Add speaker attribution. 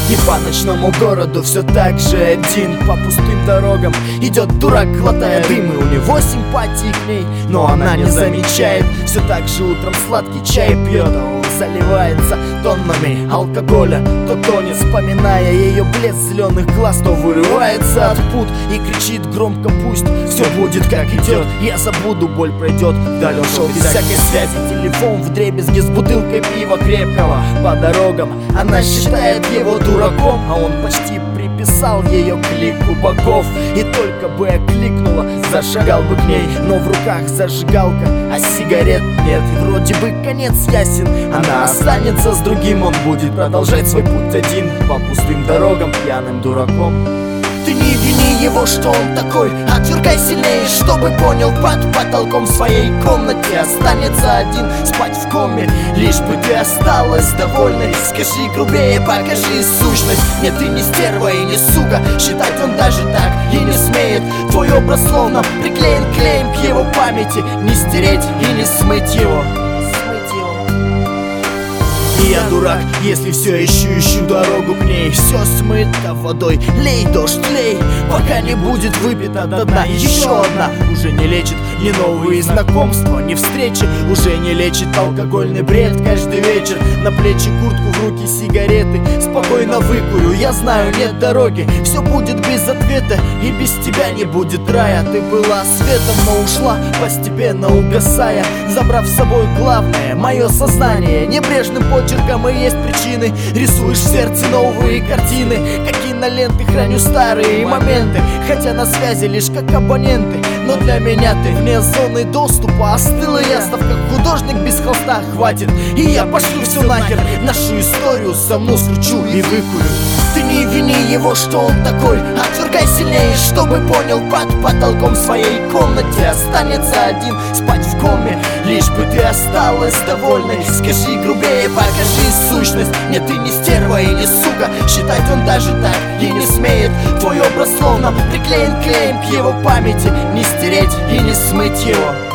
Speaker 1: И по ночному городу все так же один. По пустым дорогам идет дурак, глотая дым. И у него симпатии к ней, но она не замечает. Все так же утром сладкий чай пьет, а он заливается тоннами алкоголя. То тонет, вспоминая ее блеск зеленых глаз, то вырывается от пут и кричит громко: пусть все будет как идет, я забуду, боль пройдет. Вдаль он шел без всякой связи, телефон вдребезги с бутылкой пива крепкого. По дорогам она считает его дураком, а он почти приписал ее к лику богов. И только бы окликнула, зашагал бы к ней, но в руках зажигалка, а сигарет нет. И вроде бы конец ясен, она останется с другим, он будет продолжать свой путь один по пустым дорогам пьяным дураком. Ты не вини его, что он такой, отвергай сильнее, чтобы понял, под потолком в своей комнате останется один, спать в коме, лишь бы ты осталась довольной. Скажи грубее, покажи сущность. Нет, ты не стерва и не сука, считать он даже так и не смеет. Твой образ словно приклеен клеем к его памяти, не стереть и не смыть его. И я дурак, если все ищу дорогу к ней. Все смыто водой, лей, дождь, лей, пока не будет выпита до дна. Еще одна уже не лечит ни новые знакомства, ни встречи. Уже не лечит алкогольный бред каждый вечер. На плечи куртку, в руки сигареты. Спокойно выкурю, я знаю, нет дороги. Все будет без ответа, и без тебя не будет рая. Ты была светом, но ушла, постепенно угасая, забрав с собой главное, мое сознание. Небрежным почерком и есть причины, рисуешь в сердце новые картины. Как киноленты храню старые моменты, хотя на связи лишь как абоненты. Но для меня ты вне зоны доступа. Остыла я, став как художник без холста. Хватит, и я пошлю все нахер. Нашу историю саму скручу и выкурю. Ты не вини его, что он такой, отвергай сильнее, чтобы понял, под потолком в своей комнате останется один, спать в коме, лишь бы ты осталась довольной. Скажи грубее, покажи сущность. Нет, ты не стерва и не сука, считать он даже так и не смеет. Твой образ словно приклеен клеем к его памяти, не стереть и не смыть его.